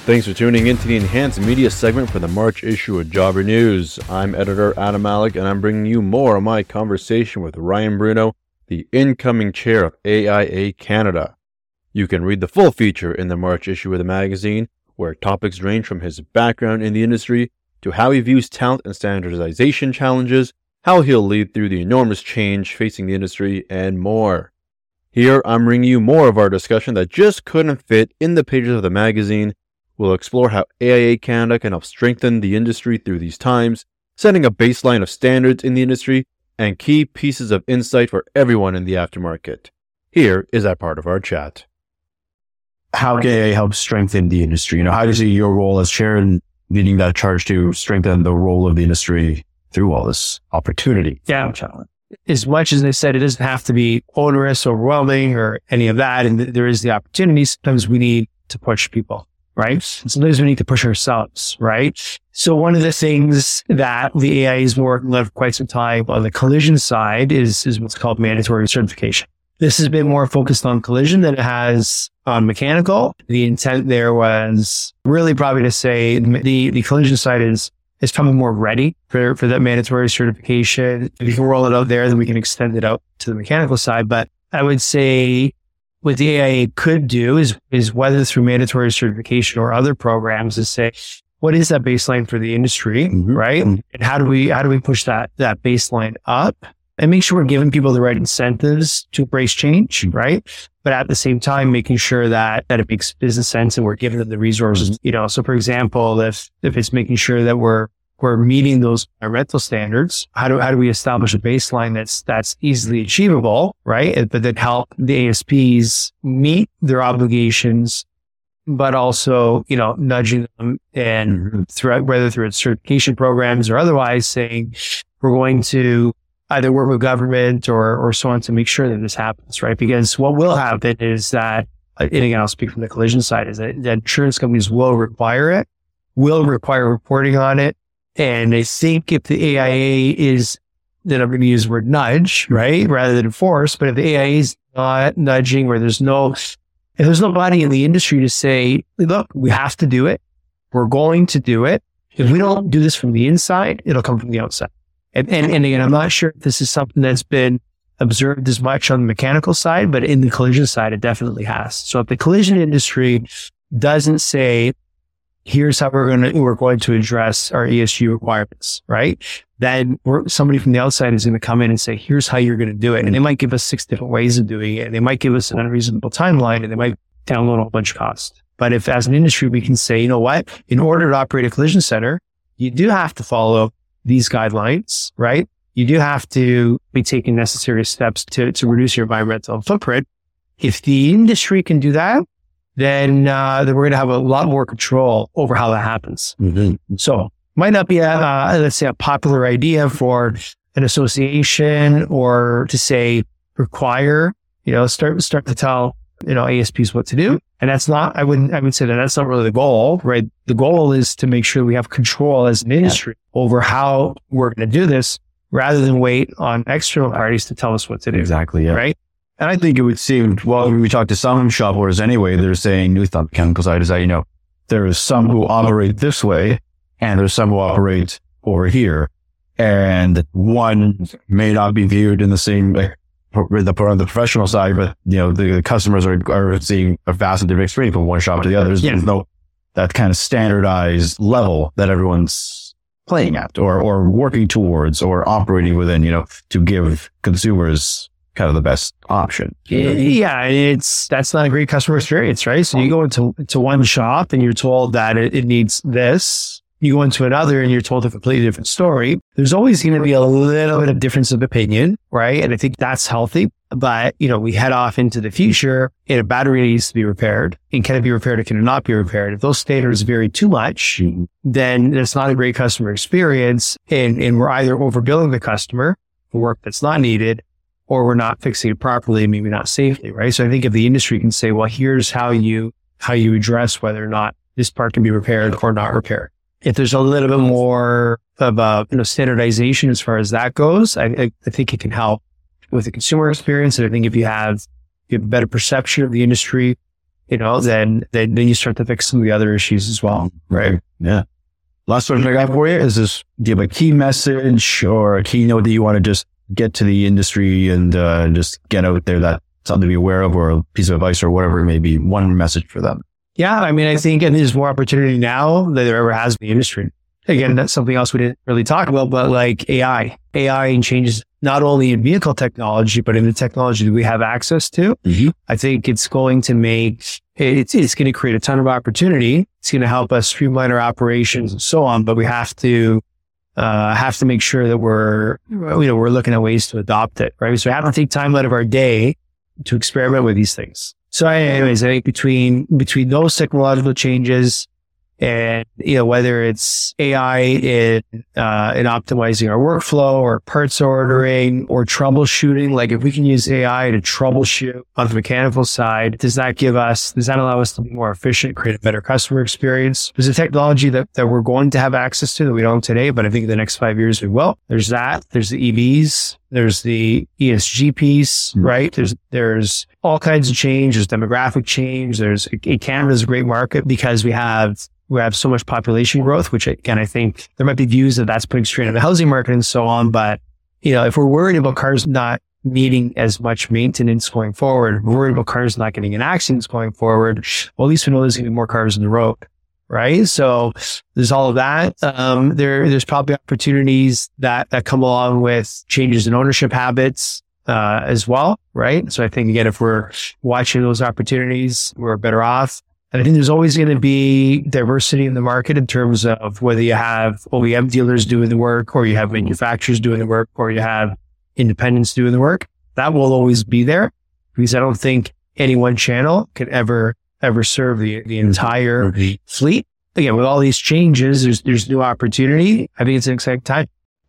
Thanks for tuning in to the Enhanced Media segment for the March issue of Jobber News. I'm editor Adam Malik, and I'm bringing you more of my conversation with Ryan Bruno, the incoming chair of AIA Canada. You can read the full feature in the March issue of the magazine, where topics range from his background in the industry to how he views talent and standardization challenges, how he'll lead through the enormous change facing the industry, and more. Here, I'm bringing you more of our discussion that just couldn't fit in the pages of the magazine. We'll explore how AIA Canada can help strengthen the industry through these times, setting a baseline of standards in the industry, and key pieces of insight for everyone in the aftermarket. Here is that part of our chat. How can AIA help strengthen the industry? How do you see your role as chair in leading that charge to strengthen the role of the industry through all this opportunity? Yeah, as much as they said, it doesn't have to be onerous, overwhelming, or any of that. And there is the opportunity. Sometimes we need to push people, right? Sometimes we need to push ourselves, right? So one of the things that the AIA has been working on for quite some time on the collision side is what's called mandatory certification. This has been more focused on collision than it has on mechanical. The intent there was really probably to say the collision side is probably more ready for that mandatory certification. If you can roll it out there, then we can extend it out to the mechanical side. But I would say what the AIA could do is whether through mandatory certification or other programs is say, what is that baseline for the industry, right? And how do we push that baseline up and make sure we're giving people the right incentives to embrace change, right? But at the same time, making sure that it makes business sense and we're giving them the resources, So for example, if it's making sure that we're meeting those rental standards, how do we establish a baseline that's easily achievable, right? But that help the ASPs meet their obligations, but also, nudging them and whether through its certification programs or otherwise saying, we're going to either work with government or so on to make sure that this happens, right? Because what will happen is that, and again, I'll speak from the collision side, is that insurance companies will require reporting on it. And I think if the AIA is, then I'm going to use the word nudge, right? Rather than force, but if the AIA is not nudging or if there's nobody in the industry to say, look, we have to do it. We're going to do it. If we don't do this from the inside, it'll come from the outside. And again, I'm not sure if this is something that's been observed as much on the mechanical side, but in the collision side, it definitely has. So if the collision industry doesn't say, here's how we're going to address our ESG requirements, right? Then somebody from the outside is going to come in and say, here's how you're going to do it. And they might give us 6 different ways of doing it. And they might give us an unreasonable timeline and they might download a whole bunch of cost. But if as an industry, we can say, you know what, in order to operate a collision center, you do have to follow these guidelines, right? You do have to be taking necessary steps to reduce your environmental footprint. If the industry can do that, then we're going to have a lot more control over how that happens. So might not be let's say a popular idea for an association or to say require, start to tell, ASPs what to do. And that's not, I would say that's not really the goal, right? The goal is to make sure we have control as an industry over how we're going to do this rather than wait on external parties to tell us what to do. Exactly. Yeah. Right. And I think it would seem, when we talk to some shop owners anyway, they're saying, at least on the chemical side, is that, there is some who operate this way and there's some who operate over here. And one may not be viewed in the same way on the professional side, but, the customers are seeing a vastly different experience from one shop to the other. There's no that kind of standardized level that everyone's playing at or working towards or operating within, to give consumers kind of the best option. Yeah, that's not a great customer experience, right? So you go into one shop and you're told that it needs this. You go into another and you're told a completely different story. There's always going to be a little bit of difference of opinion, right? And I think that's healthy. But, we head off into the future and a battery needs to be repaired. And can it be repaired or can it not be repaired? If those standards vary too much, then it's not a great customer experience. And we're either overbilling the customer for work that's not needed, or we're not fixing it properly, maybe not safely, right? So I think if the industry can say, well, here's how you address whether or not this part can be repaired or not repaired. If there's a little bit more of standardization as far as that goes, I think it can help with the consumer experience. And I think if you have a better perception of the industry, then you start to fix some of the other issues as well. Right. Yeah. Last question I got for you is this: do you have a key message or a keynote that you want to just get to the industry and just get out there, that something to be aware of, or a piece of advice or whatever it may be, one message for them? Yeah. I mean, I think there's more opportunity now than there ever has in the industry. Again, that's something else we didn't really talk about, but like AI changes not only in vehicle technology, but in the technology that we have access to. Mm-hmm. I think it's going to it's going to create a ton of opportunity. It's going to help us streamline our operations and so on, but we have to make sure that we're looking at ways to adopt it, right? So we have to take time out of our day to experiment with these things. So anyways, I think between those technological changes and, whether it's AI in optimizing our workflow or parts ordering or troubleshooting, like if we can use AI to troubleshoot on the mechanical side, does that allow us to be more efficient, create a better customer experience? There's a technology that we're going to have access to that we don't today, but I think in the next 5 years we will. There's that. There's the EVs. There's the ESG piece, right? There's all kinds of change. There's demographic change. Canada's a great market because we have so much population growth, which again, I think there might be views that that's putting strain on the housing market and so on. But, if we're worried about cars not needing as much maintenance going forward, we're worried about cars not getting in accidents going forward, well, at least we know there's going to be more cars on the road, right? So there's all of that. There's probably opportunities that come along with changes in ownership habits, as well, right? So I think, again, if we're watching those opportunities, we're better off. And I think there's always going to be diversity in the market in terms of whether you have OEM dealers doing the work, or you have manufacturers doing the work, or you have independents doing the work. That will always be there, because I don't think any one channel can ever serve the entire fleet. Again, with all these changes, there's new opportunity. I think it's an exciting time.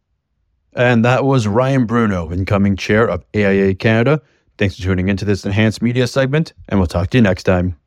And that was Ryan Bruno, incoming chair of AIA Canada. Thanks for tuning into this enhanced media segment, and we'll talk to you next time.